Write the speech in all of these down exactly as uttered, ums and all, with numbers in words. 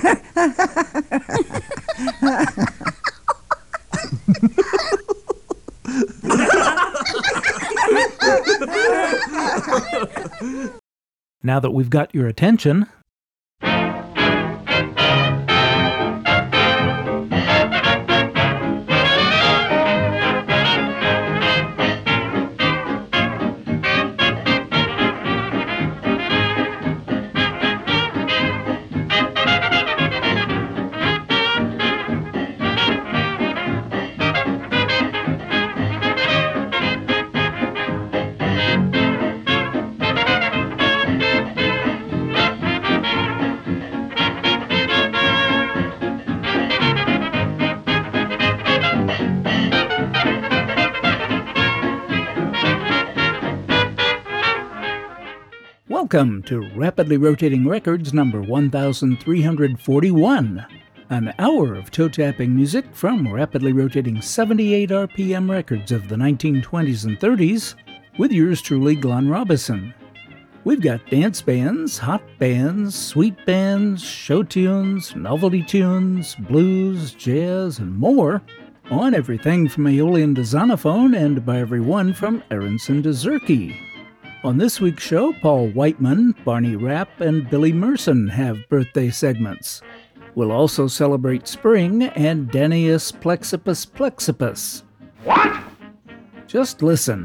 Now that we've got your attention, welcome to Rapidly Rotating Records number one thousand three hundred forty-one, an hour of toe-tapping music from rapidly rotating seventy-eight R P M records of the nineteen twenties and thirties, with yours truly, Glenn Robison. We've got dance bands, hot bands, sweet bands, show tunes, novelty tunes, blues, jazz, and more, on everything from Aeolian to Zonophone and by everyone from Aronson to Zurke. On this week's show, Paul Whiteman, Barney Rapp, and Billy Merson have birthday segments. We'll also celebrate spring and Danaus Plexippus Plexippus. What? Just listen.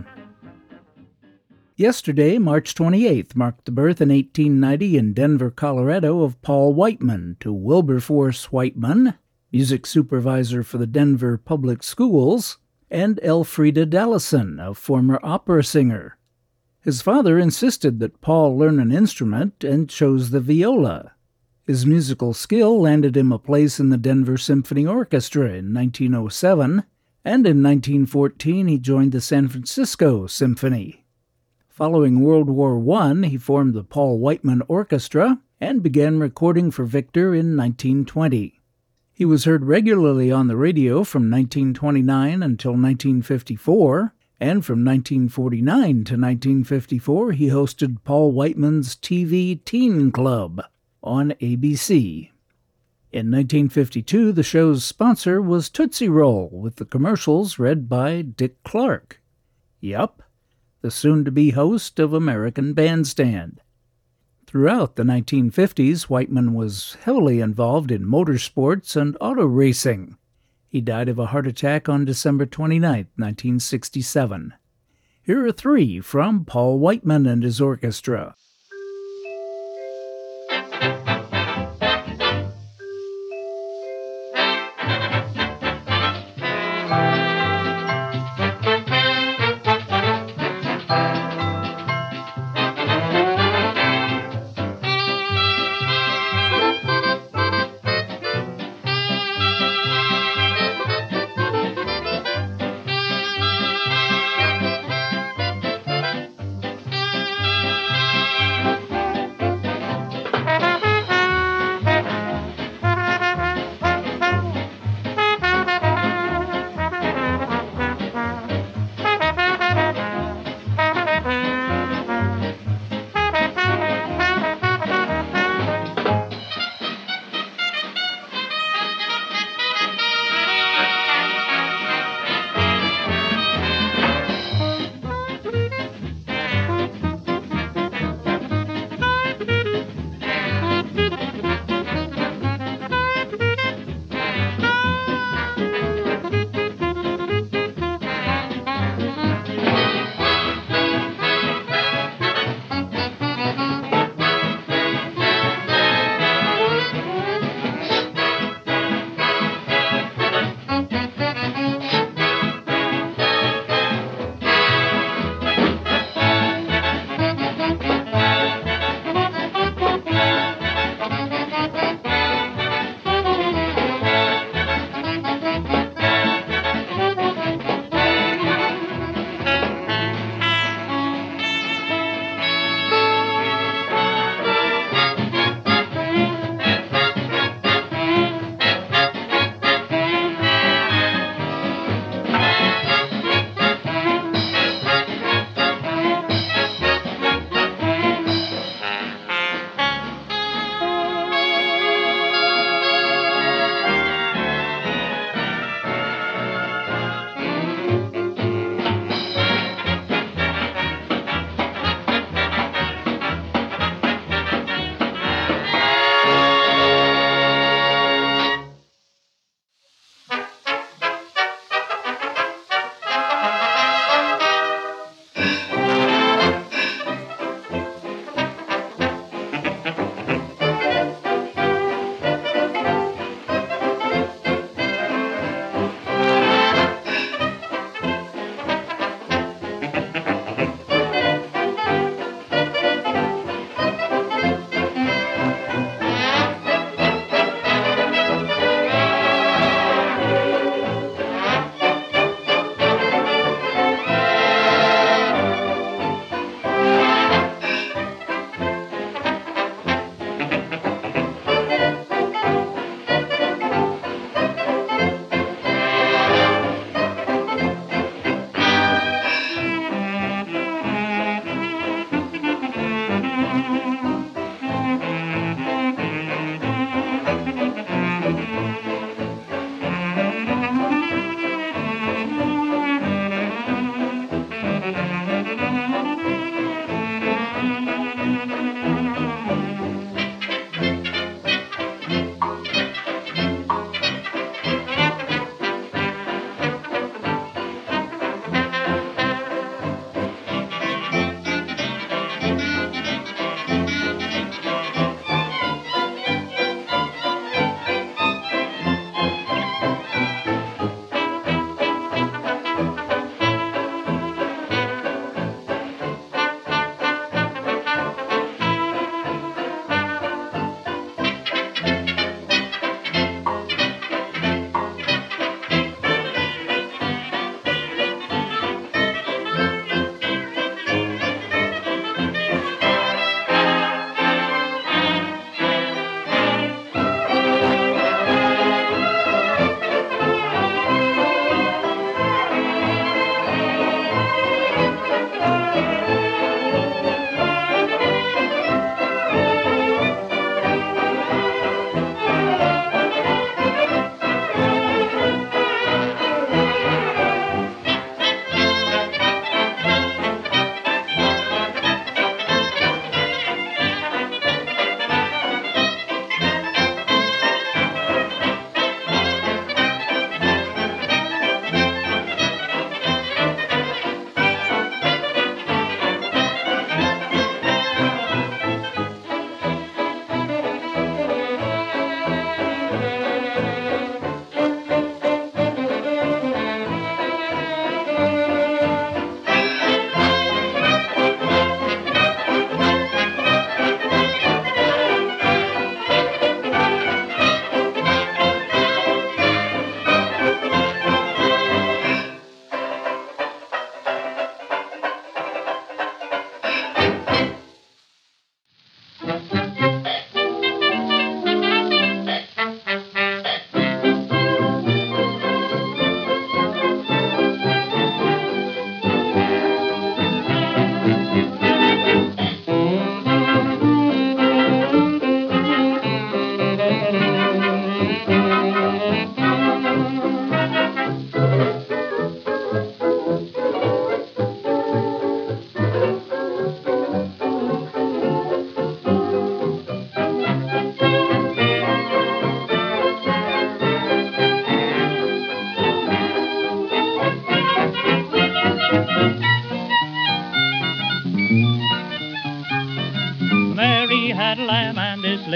Yesterday, March twenty-eighth, marked the birth in eighteen ninety in Denver, Colorado of Paul Whiteman to Wilberforce Whiteman, music supervisor for the Denver Public Schools, and Elfrida Dallison, a former opera singer. His father insisted that Paul learn an instrument and chose the viola. His musical skill landed him a place in the Denver Symphony Orchestra in nineteen oh seven, and in nineteen fourteen he joined the San Francisco Symphony. Following World War One, he formed the Paul Whiteman Orchestra and began recording for Victor in nineteen twenty. He was heard regularly on the radio from nineteen twenty-nine until nineteen fifty-four, and from nineteen forty-nine to nineteen fifty-four, he hosted Paul Whiteman's T V Teen Club on A B C. In nineteen fifty-two, the show's sponsor was Tootsie Roll, with the commercials read by Dick Clark. Yup, the soon-to-be host of American Bandstand. Throughout the nineteen fifties, Whiteman was heavily involved in motorsports and auto racing. He died of a heart attack on December twenty-ninth, nineteen sixty-seven. Here are three from Paul Whiteman and his orchestra.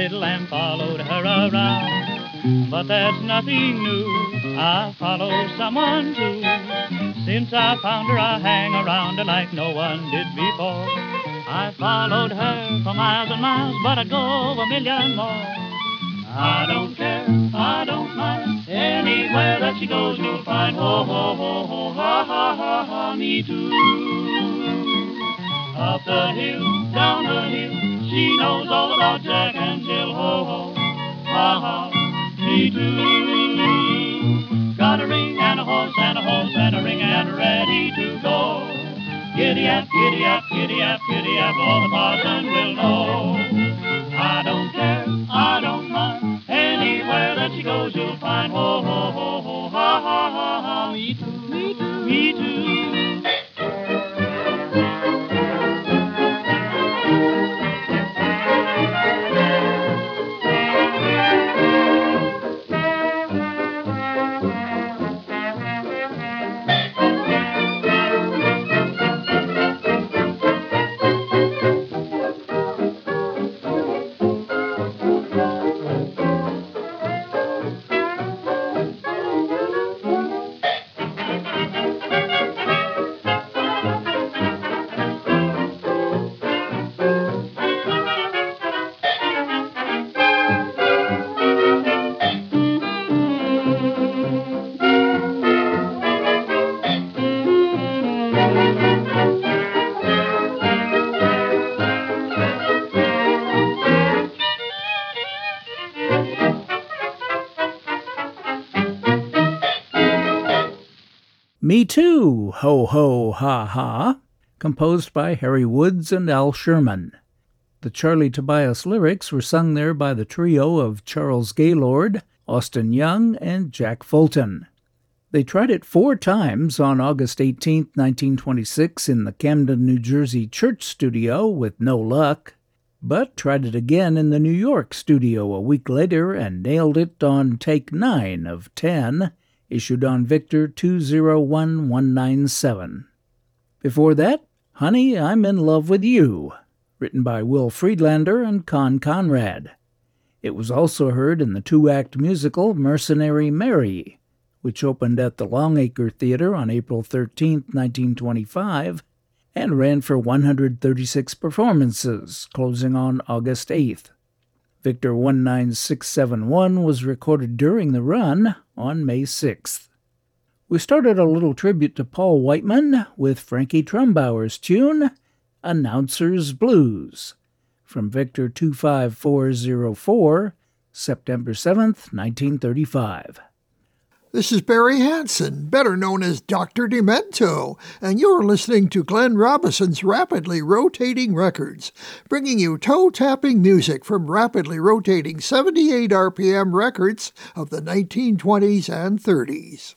little and followed her around. But that's nothing new, I follow someone too. Since I found her, I hang around her like no one did before. I followed her for miles and miles, but I'd go a million more. I don't care, I don't mind, anywhere that she goes you'll find. Ho, ho, ho, ho, ha, ha, ha, ha, me too. Up the hill, down the hill, she knows all about Jack and Jill. Ho, ho, ha, ha, me too. Got a ring and a horse and a horse and a ring and ready to go. Giddy up, giddy up, giddy up, giddy up, all the parson will know. I don't care, I don't mind, anywhere that she goes you'll find. Ho, ho, ho, ho, ha, ha, ha, ha, me too, me too, me too. Me Too, Ho Ho Ha Ha, composed by Harry Woods and Al Sherman. The Charlie Tobias lyrics were sung there by the trio of Charles Gaylord, Austin Young, and Jack Fulton. They tried it four times on August eighteenth, nineteen twenty-six in the Camden, New Jersey church studio with no luck, but tried it again in the New York studio a week later and nailed it on take nine of ten, issued on Victor two zero one one nine seven. Before that, Honey, I'm in Love with You, written by Will Friedlander and Con Conrad. It was also heard in the two-act musical Mercenary Mary, which opened at the Longacre Theater on April thirteenth, nineteen twenty-five, and ran for one hundred thirty-six performances, closing on August eighth. Victor one nine six seven one was recorded during the run on May sixth. We started a little tribute to Paul Whiteman with Frankie Trumbauer's tune, Announcer's Blues, from Victor two five four zero four, September seventh, nineteen thirty-five. This is Barry Hansen, better known as Doctor Demento, and you're listening to Glenn Robinson's Rapidly Rotating Records, bringing you toe-tapping music from rapidly rotating seventy-eight R P M records of the nineteen twenties and thirties.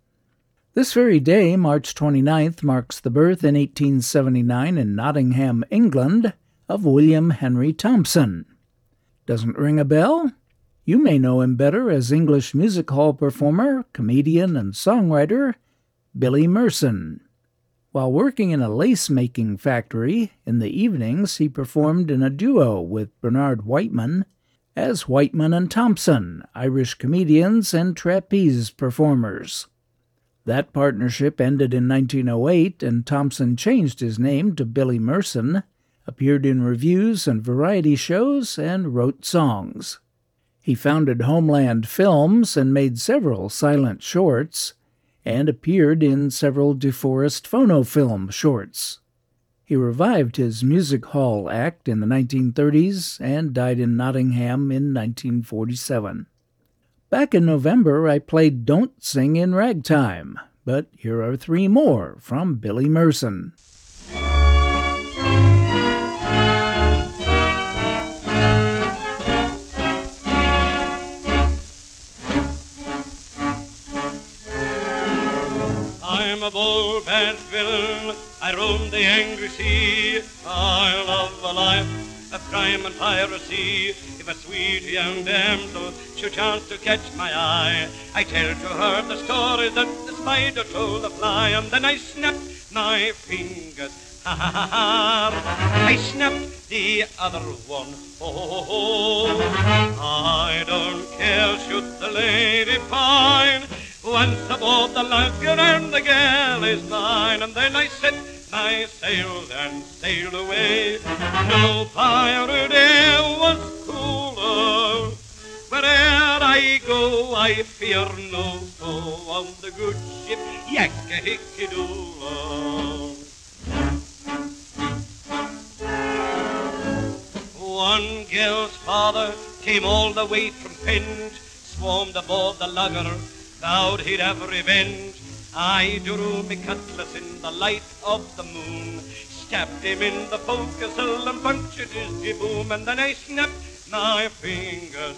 This very day, March twenty-ninth, marks the birth in eighteen seventy-nine in Nottingham, England, of William Henry Thompson. Doesn't ring a bell? You may know him better as English music hall performer, comedian, and songwriter Billy Merson. While working in a lace-making factory, in the evenings he performed in a duo with Bernard Whiteman as Whiteman and Thompson, Irish comedians and trapeze performers. That partnership ended in nineteen oh eight, and Thompson changed his name to Billy Merson, appeared in reviews and variety shows, and wrote songs. He founded Homeland Films and made several silent shorts, and appeared in several DeForest phonofilm shorts. He revived his music hall act in the nineteen thirties and died in Nottingham in nineteen forty-seven. Back in November, I played Don't Sing in Ragtime, but here are three more from Billy Merson. I'm a bold, bad villain, I roam the angry sea. I love a life of crime and piracy. If a sweet young damsel should chance to catch my eye, I tell to her the story that the spider told the fly, and then I snap my fingers, ha ha ha ha. I snapped the other one. Oh, I don't care, should the lady pine. Once aboard the lugger and the gal is mine. And then I set my sails and sailed away. No pirate e'er was cooler. Where'er I go, I fear no foe on the good ship Yakka-Hickey-Doola. One gal's father came all the way from Penge, swarmed aboard the lugger, vowed he'd have revenge. I drew me cutlass in the light of the moon, stabbed him in the forecastle and punctured his jibboom, and then I snapped my fingers.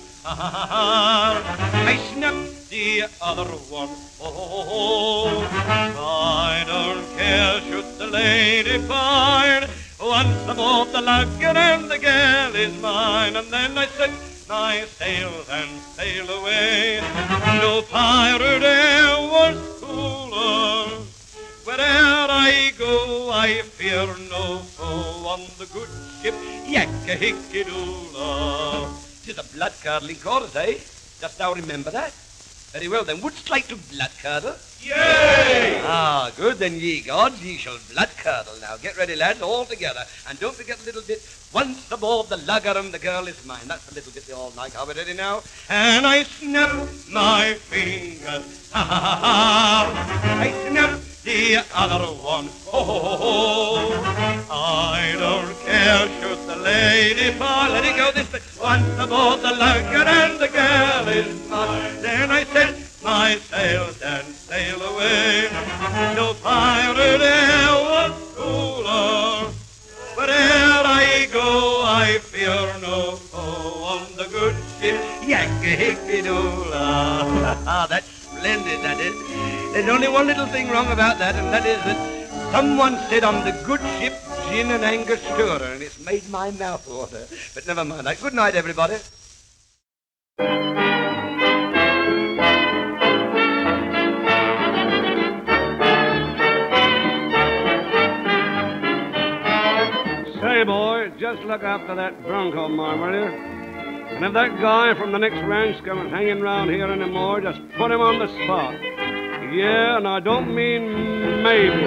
I snapped the other one. Oh, I don't care, should the lady pine. Once aboard the lugger and the gal is mine. And then I set my sails and sail away. No pirate e'er was cooler. Where'er I go, I fear no foe on the good ship Yakka-Hickey-Doola. 'Tis a blood-curdling chorus, eh? Dost thou remember that? Very well, then. Wouldst like to blood-curdle? Yay! Ah, good, then, ye gods, ye shall blood-curdle. Now, get ready, lads, all together. And don't forget the little bit, once aboard the lugger and the girl is mine. That's the little bit they all like. Are we ready now? And I snap my fingers. Ha, ha, ha, ha. I snap the other one. Ho, ho, ho, ho. I don't care, should the lady fall. Let it go this way. Once aboard the lugger and the girl is mine. Then I set my sails and sail away. No pirate e'er was cooler. Where'er I go, I fear no foe on the good ship Yakka-Hickey-Doola. Ah, that's splendid, that is. There's only one little thing wrong about that, and that is that someone said on the good ship gin and Angostura, and it's made my mouth water. But never mind that. Good night, everybody. Say, boy, just look after that bronco mine, will you? And if that guy from the next ranch comes hanging round here anymore, just put him on the spot. Yeah, and I don't mean maybe.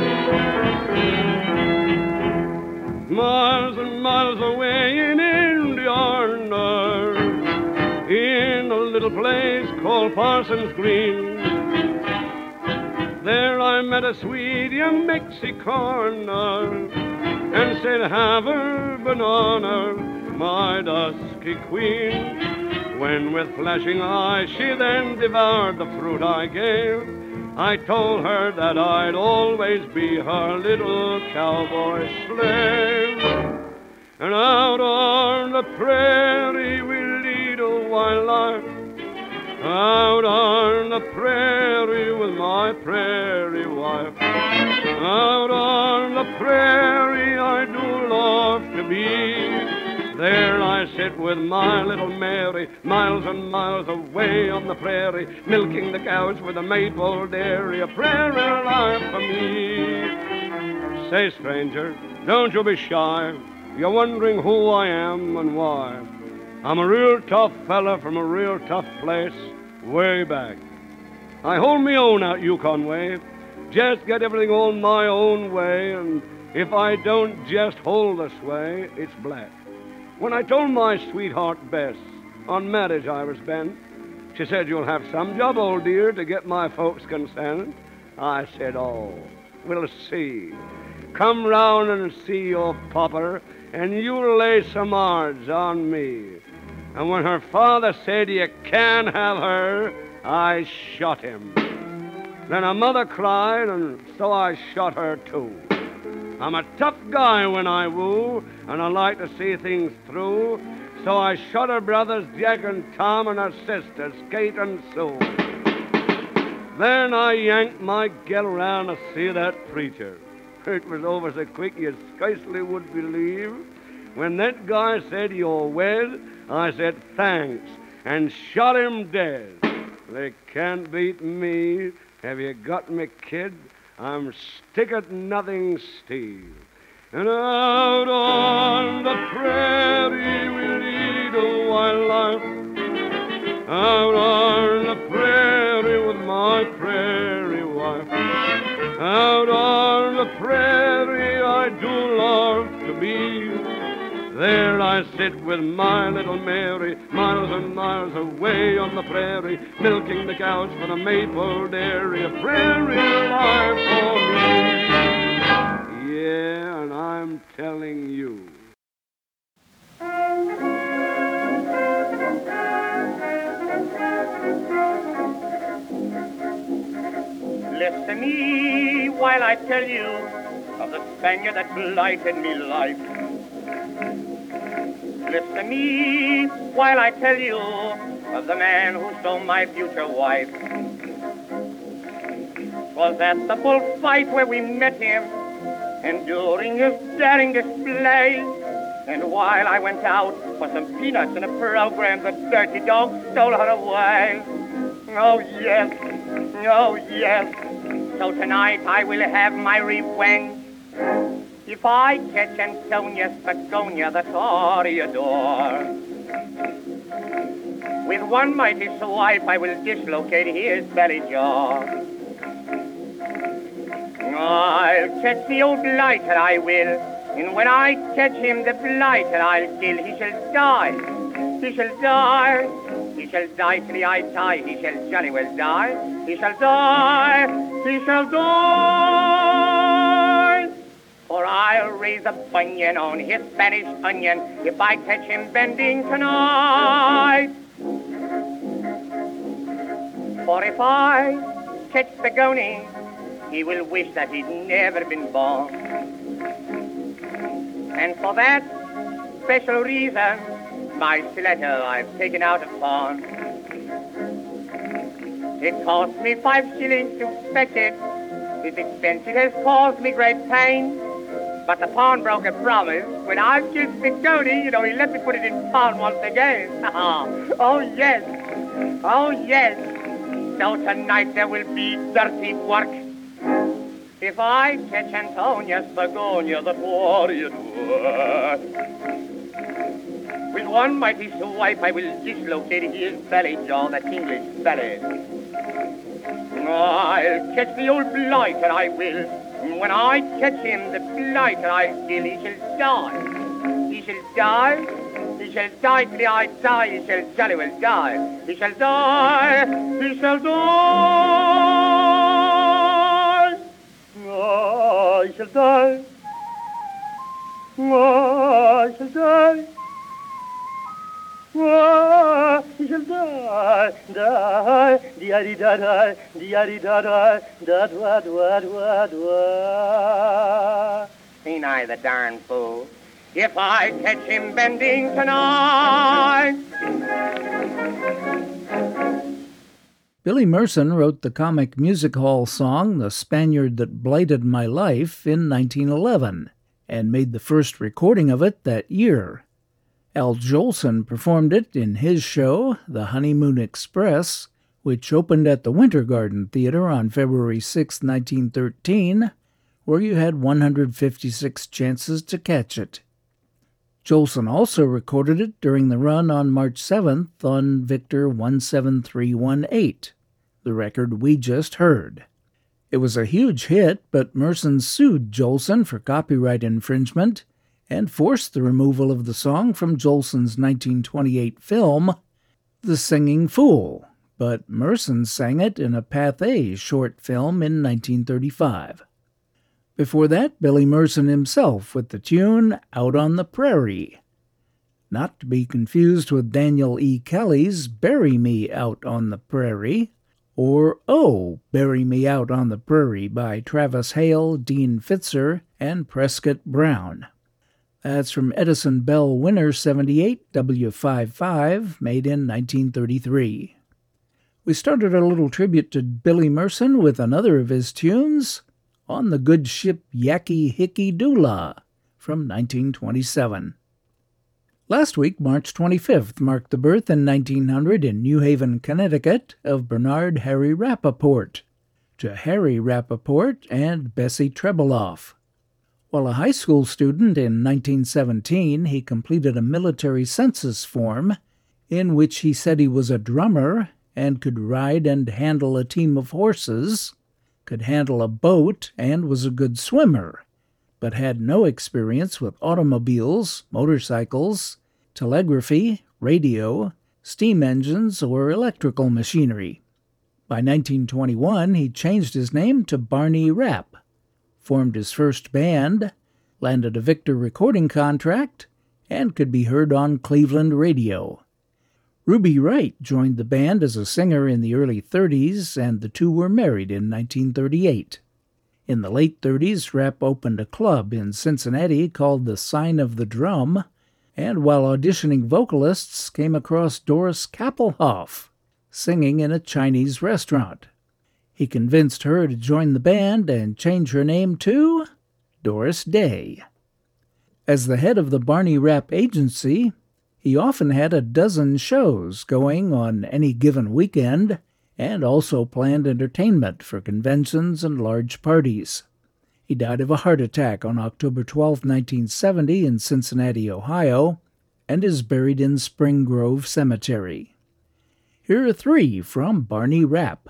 Miles and miles away in Indiana, in a little place called Parsons Green, there I met a sweet young Mexicana, and said, have a banana, my dusky queen. When with flashing eyes she then devoured the fruit I gave, I told her that I'd always be her little cowboy slave. And out on the prairie we lead a wild life, out on the prairie with my prairie wife. Out on the prairie I do love to be. There I sit with my little Mary, miles and miles away on the prairie, milking the cows with a maple dairy, a prairie life for me. Say, stranger, don't you be shy. You're wondering who I am and why. I'm a real tough fella from a real tough place, way back. I hold me own out Yukon way, just get everything on my own way, and if I don't just hold this way, it's black. When I told my sweetheart Bess on marriage I was bent, she said, you'll have some job, old dear, to get my folks' consent. I said, oh, we'll see. Come round and see your popper, and you'll lay some odds on me. And when her father said you can't have her, I shot him. Then her mother cried, and so I shot her too. I'm a tough guy when I woo, and I like to see things through, so I shot her brothers Jack and Tom and her sisters Kate and Sue. Then I yanked my gal around to see that preacher. It was over so quick you scarcely would believe. When that guy said, you're wed, I said, thanks, and shot him dead. They can't beat me. Have you got me, kid? I'm stick at nothing, Steve. And out on the prairie we lead a wild life. Out on the prairie with my prairie wife. Out on the prairie I do love to be. There I sit with my little Mary, miles and miles away on the prairie, milking the cows for the maple dairy, a prairie life for me. Yeah, and I'm telling you. Listen to me while I tell you of the Spaniard that blighted me life. Listen to me while I tell you of the man who stole my future wife. 'Twas at the bullfight where we met him, and during his daring display, and while I went out for some peanuts in a program, the dirty dog stole her away. Oh yes, oh yes, so tonight I will have my revenge. If I catch Antonia Spagonia, the toreador, with one mighty swipe I will dislocate his belly jaw. I'll catch the old blighter, I will, and when I catch him, the blighter I'll kill. He shall die, he shall die, he shall die till I die, he shall jolly well die, he shall die, he shall die. For I'll raise a bunion on his Spanish onion if I catch him bending tonight. For if I catch Spagoni, he will wish that he'd never been born. And for that special reason, my stiletto I've taken out of pawn. It cost me five shillings to fetch it. This expense it has caused me great pain. But the pawnbroker promised, when I've kissed Spagoni, you know, he let me put it in pawn once again. Oh, yes. Oh, yes. So tonight there will be dirty work. If I catch Antonia Spagonia, the toreador, with one mighty swipe I will dislocate his belly jaw, that English belly. I'll catch the old blighter, I will. When I catch him, the blighter I'll kill. He shall die. He shall die. He shall die till I die. He shall jolly well die. He shall die. He shall die. Oh, he shall die. Oh, he shall die. Oh, he shall die, die, di-di-da-da, di-di-da-da, da-dwa-dwa-dwa-dwa. Ain't I the darn fool? If I catch him bending tonight. Billy Merson wrote the comic music hall song The Spaniard That Blighted My Life in nineteen eleven and made the first recording of it that year. Al Jolson performed it in his show, The Honeymoon Express, which opened at the Winter Garden Theater on February sixth, nineteen thirteen, where you had one hundred fifty-six chances to catch it. Jolson also recorded it during the run on March seventh on Victor one seven three one eight, the record we just heard. It was a huge hit, but Merson sued Jolson for copyright infringement and forced the removal of the song from Jolson's nineteen twenty-eight film, The Singing Fool, but Merson sang it in a Pathé short film in nineteen thirty-five. Before that, Billy Merson himself with the tune Out on the Prairie, not to be confused with Daniel E. Kelly's Bury Me Out on the Prairie, or Oh, Bury Me Out on the Prairie by Travis Hale, Dean Fitzer, and Prescott Brown. That's from Edison Bell Winner seventy-eight W fifty-five, made in nineteen thirty-three. We started a little tribute to Billy Merson with another of his tunes, On the Good Ship Yaki Hickey Doolah, from nineteen twenty-seven. Last week, March twenty-fifth, marked the birth in nineteen hundred in New Haven, Connecticut, of Bernard Harry Rappaport, to Harry Rappaport and Bessie Trebeloff. While a high school student in nineteen seventeen, he completed a military census form in which he said he was a drummer and could ride and handle a team of horses, could handle a boat, and was a good swimmer, but had no experience with automobiles, motorcycles, telegraphy, radio, steam engines, or electrical machinery. By nineteen twenty-one, he changed his name to Barney Rapp, formed his first band, landed a Victor recording contract, and could be heard on Cleveland radio. Ruby Wright joined the band as a singer in the early thirties, and the two were married in nineteen thirty-eight. In the late thirties, Rapp opened a club in Cincinnati called the Sign of the Drum, and while auditioning vocalists, came across Doris Kappelhoff, singing in a Chinese restaurant. He convinced her to join the band and change her name to Doris Day. As the head of the Barney Rapp Agency, he often had a dozen shows going on any given weekend and also planned entertainment for conventions and large parties. He died of a heart attack on October twelfth, nineteen seventy in Cincinnati, Ohio, and is buried in Spring Grove Cemetery. Here are three from Barney Rapp.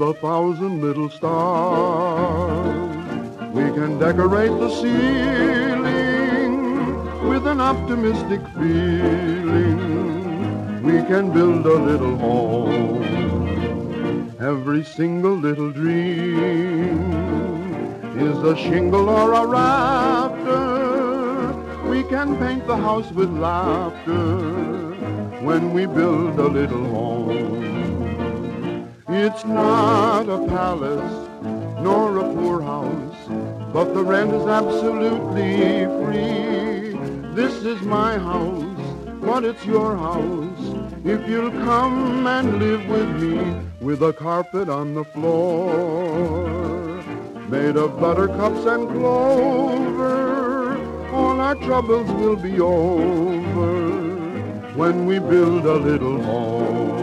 a thousand little stars. We can decorate the ceiling with an optimistic feeling. We can build a little home, every single little dream is a shingle or a rafter. We can paint the house with laughter when we build a little home. It's not a palace nor a poorhouse, but the rent is absolutely free. This is my house, but it's your house if you'll come and live with me, with a carpet on the floor made of buttercups and clover. All our troubles will be over when we build a little home.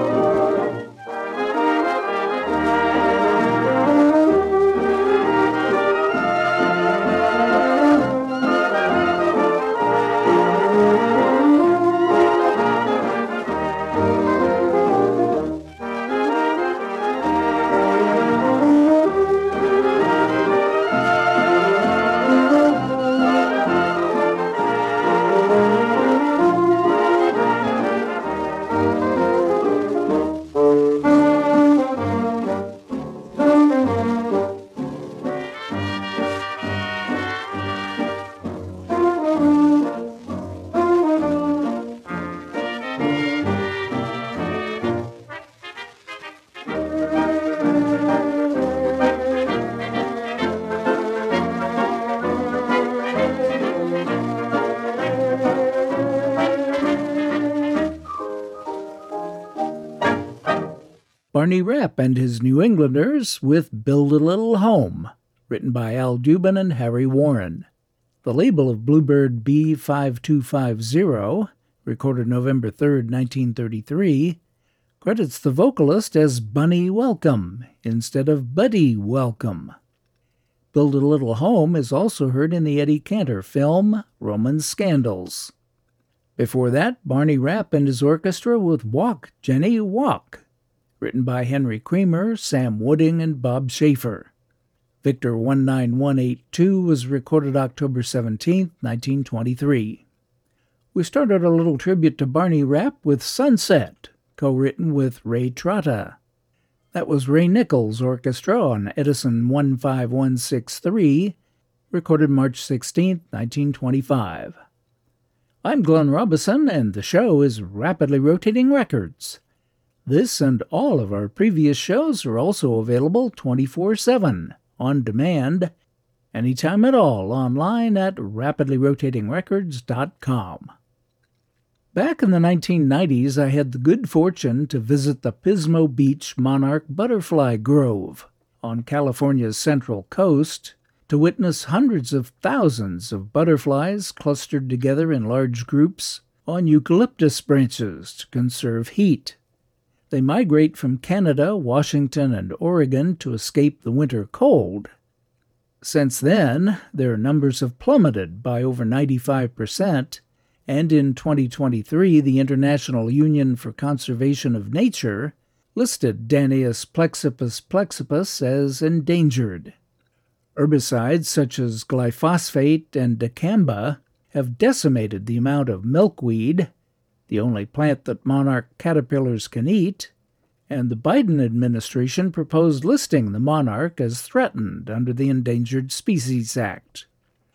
Barney Rapp and His New Englanders with Build a Little Home, written by Al Dubin and Harry Warren. The label of Bluebird B five two five zero, recorded November third, nineteen thirty-three, credits the vocalist as Bunny Welcome instead of Buddy Welcome. Build a Little Home is also heard in the Eddie Cantor film Roman Scandals. Before that, Barney Rapp and his orchestra with Walk, Jenny, Walk, written by Henry Creamer, Sam Wooding, and Bob Schaefer. Victor one nine one eight two was recorded October seventeenth, nineteen twenty-three. We started a little tribute to Barney Rapp with Sunset, co-written with Ray Trotta. That was Ray Nichols' orchestra on Edison one five one six three, recorded March sixteenth, nineteen twenty-five. I'm Glenn Robison, and the show is Rapidly Rotating Records. This and all of our previous shows are also available twenty-four seven, on demand, anytime at all online at rapidly rotating records dot com. Back in the nineteen nineties, I had the good fortune to visit the Pismo Beach Monarch Butterfly Grove on California's Central Coast to witness hundreds of thousands of butterflies clustered together in large groups on eucalyptus branches to conserve heat. They migrate from Canada, Washington, and Oregon to escape the winter cold. Since then, their numbers have plummeted by over ninety-five percent, and in twenty twenty-three, the International Union for Conservation of Nature listed Danaus plexippus plexippus as endangered. Herbicides such as glyphosate and dicamba have decimated the amount of milkweed, the only plant that monarch caterpillars can eat, and the Biden administration proposed listing the monarch as threatened under the Endangered Species Act.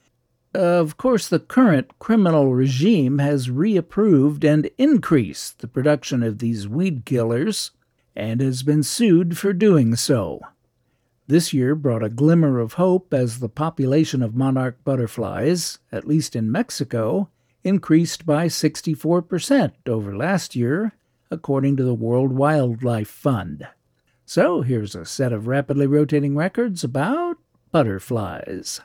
Of course, the current criminal regime has reapproved and increased the production of these weed killers and has been sued for doing so. This year brought a glimmer of hope as the population of monarch butterflies, at least in Mexico, increased by sixty-four percent over last year, according to the World Wildlife Fund. So here's a set of rapidly rotating records about butterflies.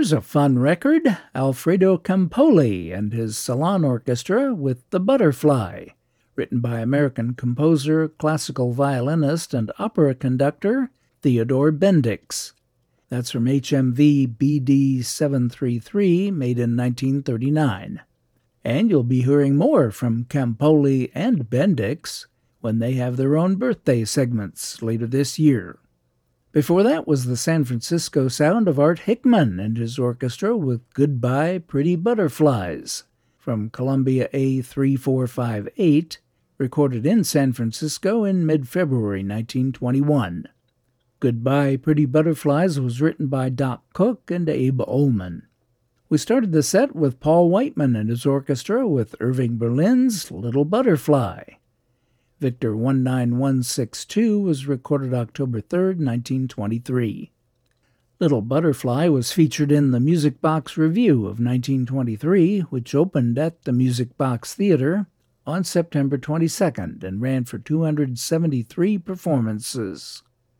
Here's a fun record, Alfredo Campoli and his Salon Orchestra with The Butterfly, written by American composer, classical violinist, and opera conductor Theodore Bendix. That's from H M V B D seven thirty-three, made in nineteen thirty-nine. And you'll be hearing more from Campoli and Bendix when they have their own birthday segments later this year. Before that was the San Francisco sound of Art Hickman and his orchestra with Goodbye Pretty Butterflies from Columbia A three four five eight, recorded in San Francisco in mid-February nineteen twenty-one. Goodbye Pretty Butterflies was written by Doc Cook and Abe Ullman. We started the set with Paul Whiteman and his orchestra with Irving Berlin's Little Butterfly. Victor one nine one six two was recorded October third, nineteen twenty-three. Little Butterfly was featured in the Music Box Review of nineteen twenty-three, which opened at the Music Box Theater on September twenty-second and ran for two hundred seventy-three performances.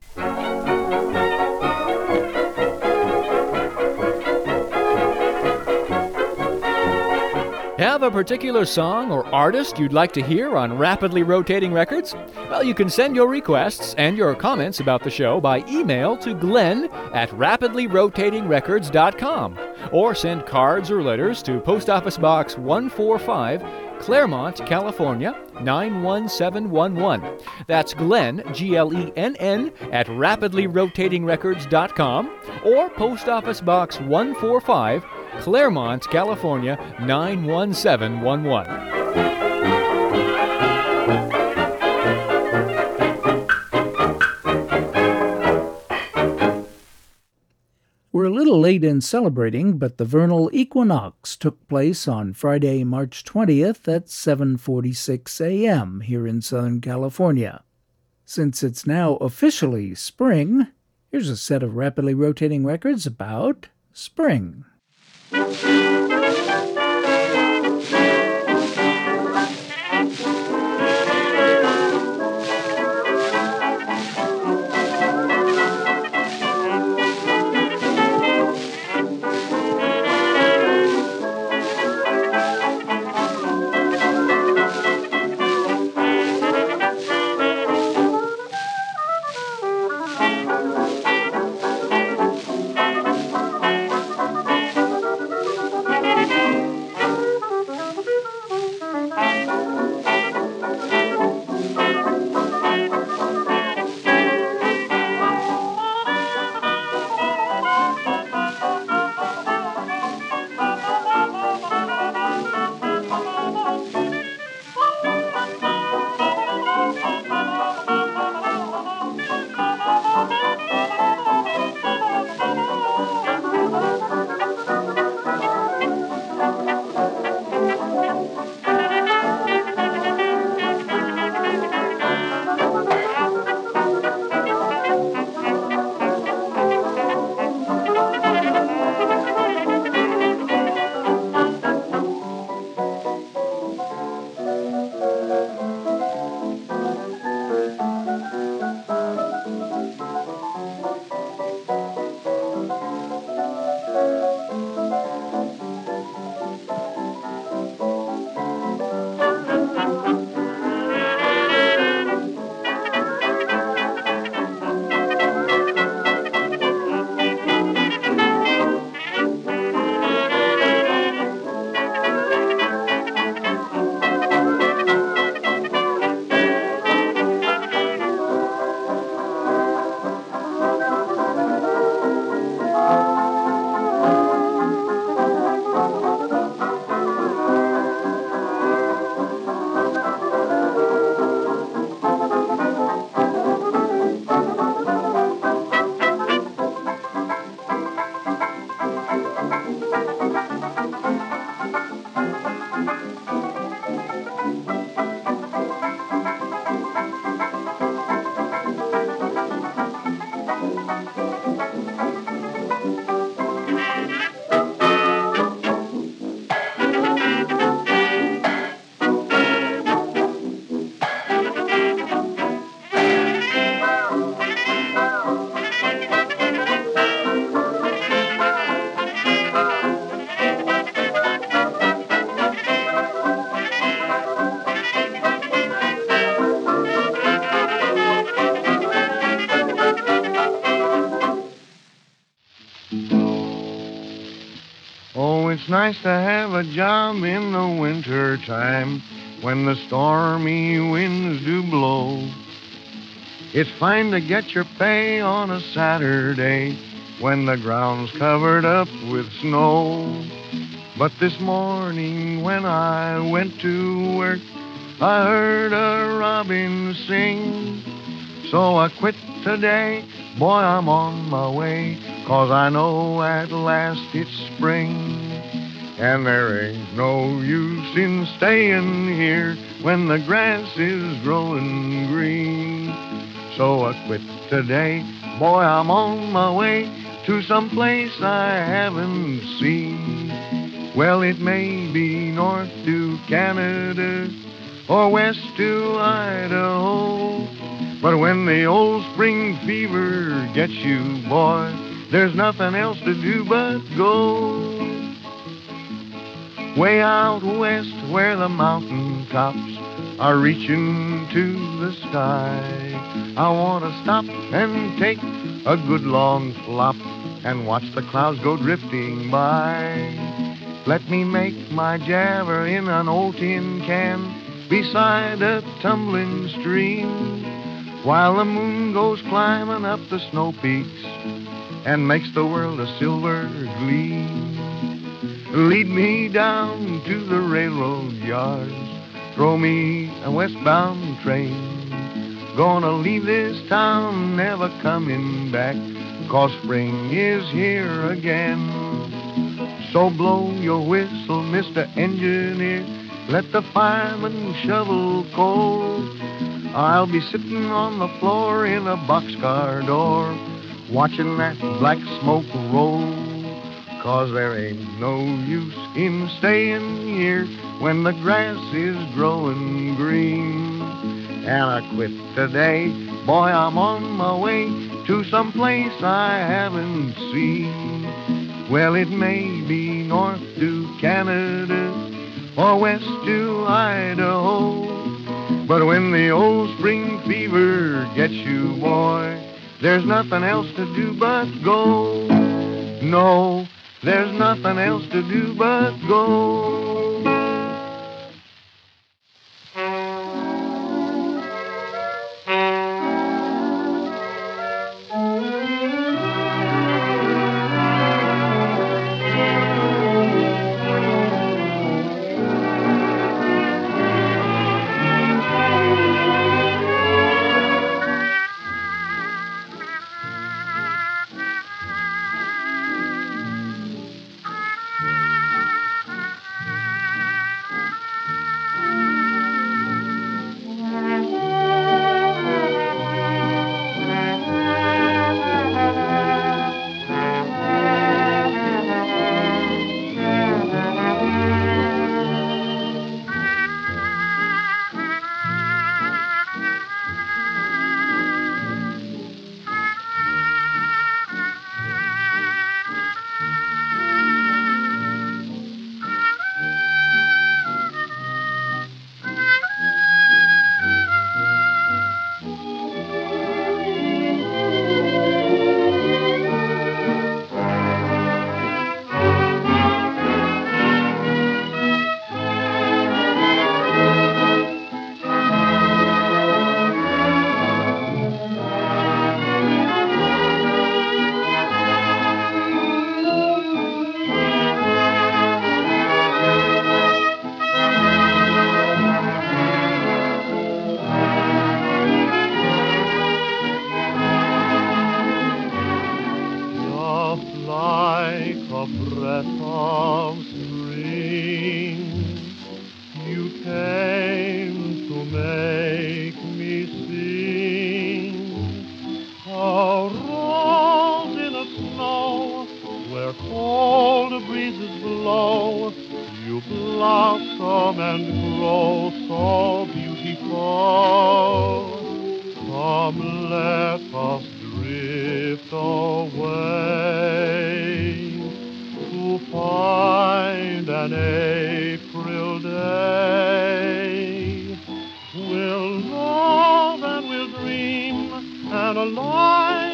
Have a particular song or artist you'd like to hear on Rapidly Rotating Records? Well, you can send your requests and your comments about the show by email to Glenn at rapidly rotating records dot com, or send cards or letters to Post Office Box one forty-five, Claremont, California, nine one seven one one. That's Glenn, G L E N N, at rapidly rotating records dot com, or Post Office Box one forty-five, Claremont, California, nine one seven one one. We're a little late in celebrating, but the vernal equinox took place on Friday, March twentieth at seven forty-six a.m. here in Southern California. Since it's now officially spring, here's a set of rapidly rotating records about spring. It's nice to have a job in the winter time when the stormy winds do blow. It's fine to get your pay on a Saturday when the ground's covered up with snow. But this morning when I went to work, I heard a robin sing. So I quit today, boy, I'm on my way, 'cause I know at last it's spring. And there ain't no use in staying here when the grass is growing green. So I quit today, boy, I'm on my way to some place I haven't seen. Well, it may be north to Canada or west to Idaho, but when the old spring fever gets you, boy, there's nothing else to do but go. Way out west where the mountain tops are reaching to the sky, I want to stop and take a good long flop and watch the clouds go drifting by. Let me make my jabber in an old tin can beside a tumbling stream, while the moon goes climbing up the snow peaks and makes the world a silver gleam. Lead me down to the railroad yards, throw me a westbound train. Gonna leave this town, never coming back, 'cause spring is here again. So blow your whistle, Mister Engineer, let the fireman shovel coal. I'll be sitting on the floor in a boxcar door, watching that black smoke roll. 'Cause there ain't no use in staying here when the grass is growing green. And I quit today, boy, I'm on my way to some place I haven't seen. Well, it may be north to Canada or west to Idaho, but when the old spring fever gets you, boy, there's nothing else to do but go. No, there's nothing else to do but go.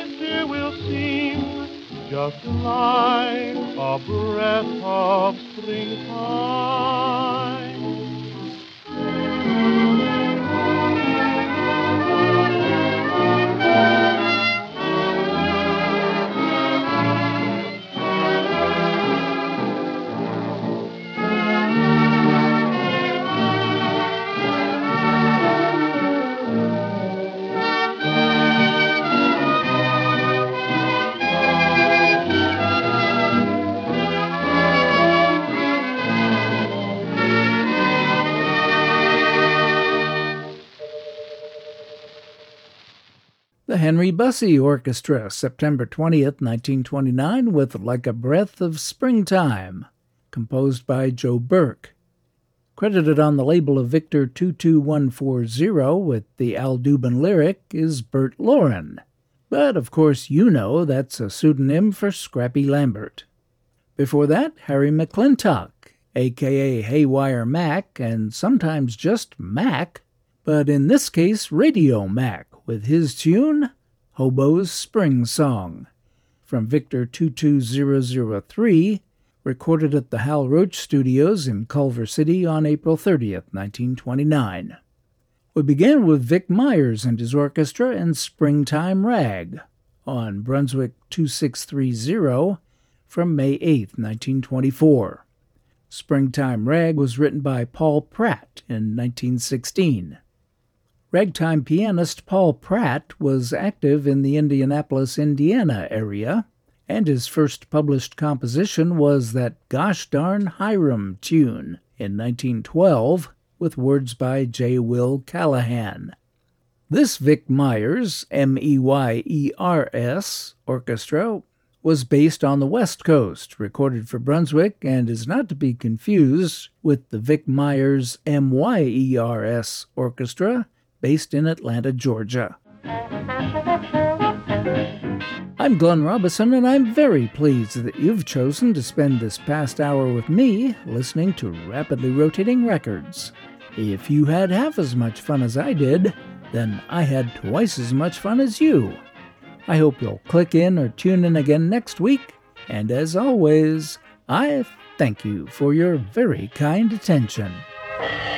Just like a breath of spring. moving time. The Henry Bussey Orchestra, September twentieth, nineteen twenty-nine, with Like a Breath of Springtime, composed by Joe Burke. Credited on the label of Victor two two one four zero with the Al Dubin lyric is Bert Loren. But, of course, you know that's a pseudonym for Scrappy Lambert. Before that, Harry McClintock, a k a. Haywire Mac, and sometimes just Mac, but in this case Radio Mac, with his tune, Hobo's Spring Song, from Victor two two zero zero three, recorded at the Hal Roach Studios in Culver City on April thirtieth, nineteen twenty-nine. We began with Vic Myers and his orchestra and Springtime Rag on Brunswick two six three zero from May eighth, nineteen twenty-four. Springtime Rag was written by Paul Pratt in nineteen sixteen. Ragtime pianist Paul Pratt was active in the Indianapolis, Indiana area, and his first published composition was that Gosh Darn Hiram tune in nineteen twelve with words by J. Will Callahan. This Vic Myers, M E Y E R S, orchestra was based on the West Coast, recorded for Brunswick, and is not to be confused with the Vic Myers M Y E R S orchestra, based in Atlanta, Georgia. I'm Glenn Robison, and I'm very pleased that you've chosen to spend this past hour with me listening to Rapidly Rotating Records. If you had half as much fun as I did, then I had twice as much fun as you. I hope you'll click in or tune in again next week, and as always, I thank you for your very kind attention.